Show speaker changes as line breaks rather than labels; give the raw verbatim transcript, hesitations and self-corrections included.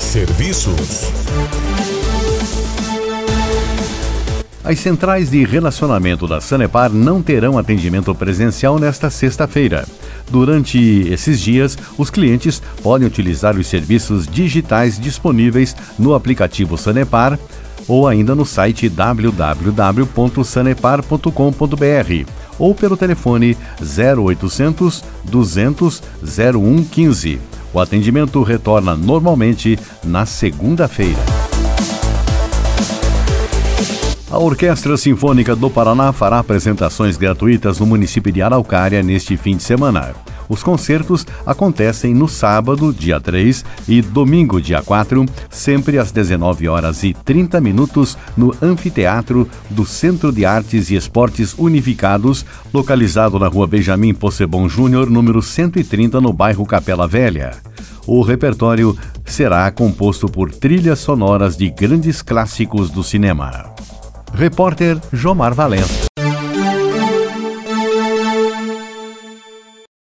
Serviços.
As centrais de relacionamento da Sanepar não terão atendimento presencial nesta sexta-feira. Durante esses dias, os clientes podem utilizar os serviços digitais disponíveis no aplicativo Sanepar ou ainda no site w w w ponto sanepar ponto com ponto b r ou pelo telefone zero oitocentos, duzentos, zero um quinze. O atendimento retorna normalmente na segunda-feira. A Orquestra Sinfônica do Paraná fará apresentações gratuitas no município de Araucária neste fim de semana. Os concertos acontecem no sábado, dia três, e domingo, dia quatro, sempre às dezenove horas e trinta minutos, no Anfiteatro do Centro de Artes e Esportes Unificados, localizado na rua Benjamin Possebon Júnior, número cento e trinta, no bairro Capela Velha. O repertório será composto por trilhas sonoras de grandes clássicos do cinema. Repórter Jomar Valença.